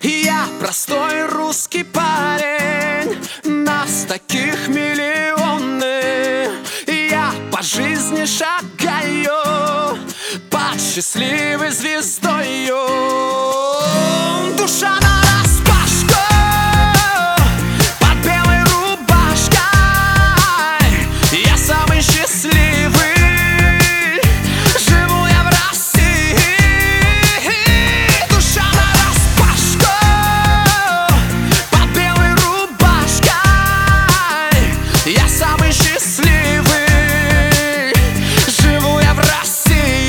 Я простой русский парень, нас таких миллионы. Я по жизни шагаю под счастливой звездою. Душа нараспашку под белой рубашкой. Я самый счастливый, живу я в России. Душа нараспашку под белой рубашкой. Я самый счастливый, живу я в России.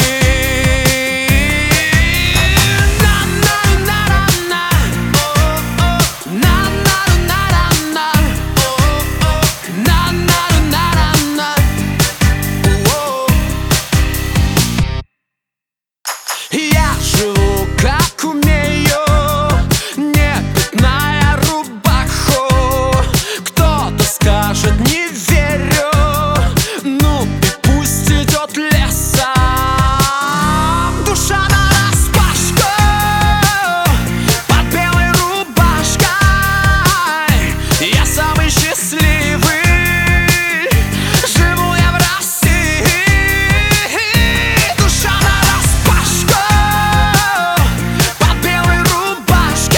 Я живу как умею, не пятная рубаху. Кто-то скажет не верю, ну и пусть идет лесом. Душа нараспашку под белой рубашкой. Я самый счастливый, живу я в России. Душа нараспашку под белой рубашкой.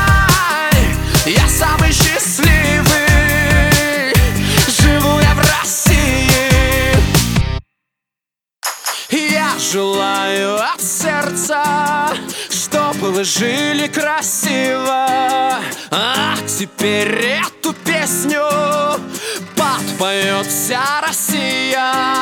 Я самый счастливый, живу я в России. Я желаю от сердца, чтобы вы жили красиво. А теперь эту песню подпоет вся Россия.